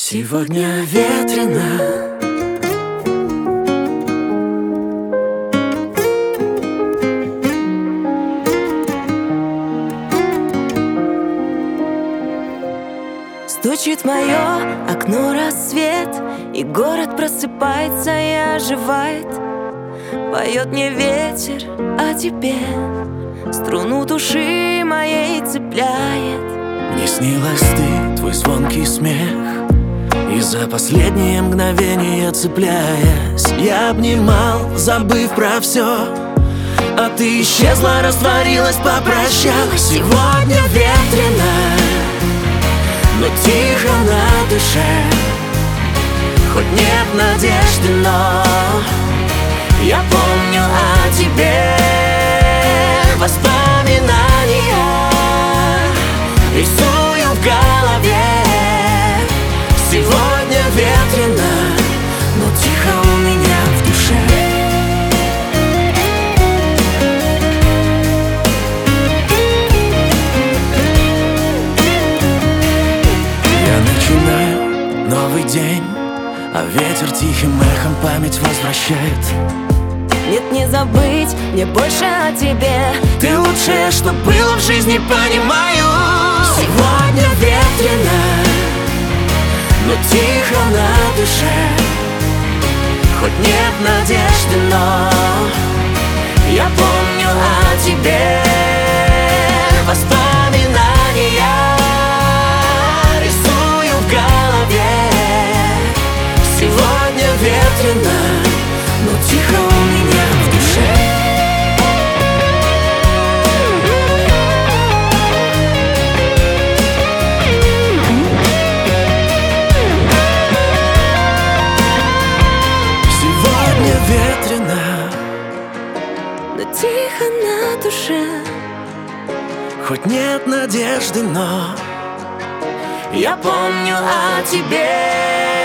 Сегодня ветрено. Стучит в мое окно рассвет, и город просыпается и оживает. Поет мне ветер о тебе, струну души моей цепляет. Мне снилась ты, твой звонкий смех, и за последние мгновения цепляясь, я обнимал, забыв про все. А ты исчезла, растворилась, попрощалась. Сегодня ветрено, но тихо на душе. Хоть нет надежды, но я помню о тебе. Воспоминания рисую в голове. Сегодня ветрено, но тихо у меня в душе. Начинаю новый день, а ветер тихим эхом память возвращает. Нет, не забыть мне больше о тебе. Ты лучшее, что было в жизни, понимаю. Сегодня ветрено, но тихо на душе. Хоть нет надежды, но я помню о тебе. Воспоминания сегодня ветрено, но тихо у меня в душе. Сегодня ветрено, но тихо на душе. Хоть нет надежды, но я помню о тебе.